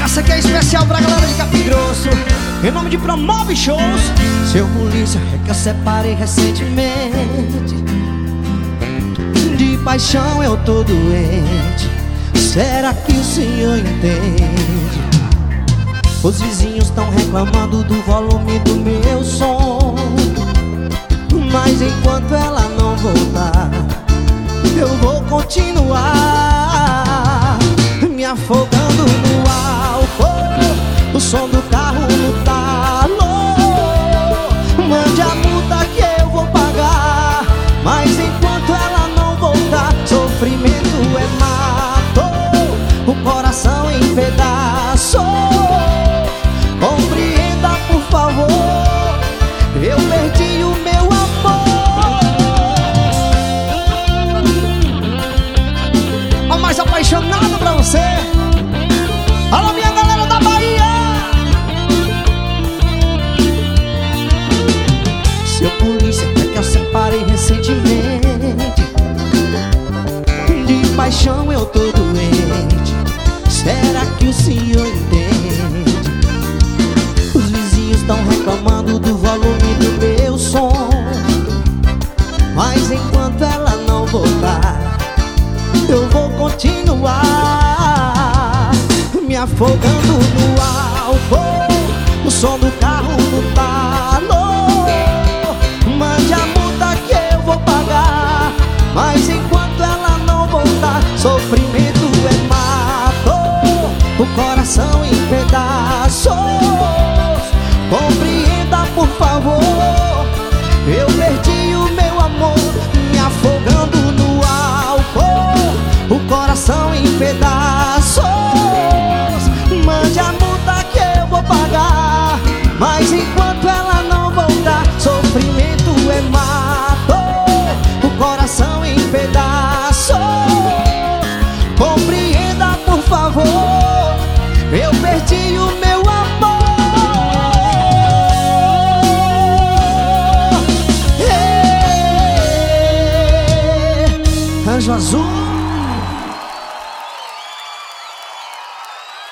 Essa aqui é especial pra galera de Capim Grosso, em nome de Promove Shows. Seu polícia, é que eu separei recentemente. De paixão eu tô doente. Será que o senhor entende? Os vizinhos estão reclamando do volume do meu som, mas enquanto ela não voltar, eu vou continuar me afogando no álcool, o som do carro no talo. Mande a multa que eu vou pagar, mas enquanto ela não voltar, sofrimento é mato, o coração em pedaços. Compreenda, por favor, eu perdi o meu amor. O mais apaixonado pra você. Alô, minha galera da Bahia. Seu polícia, é que eu separei recentemente. De paixão eu tô doente. Será que o senhor entende? Os vizinhos estão reclamando do volume do meu som, mas enquanto ela não voltar, eu vou continuar me afogando no álcool, o som do carro no talo. Mande a multa que eu vou pagar, mas enquanto ela não voltar, sofrimento é mato, o coração em pedaços. Compreenda, por favor, eu perdi o meu amor, me afogando no álcool, o coração em pedaços. Mande a multa que eu vou pagar, mas enquanto ela não voltar, sofrimento é mato, o coração em pedaços. Compreenda, por favor, eu perdi o meu amor. Anjo Azul.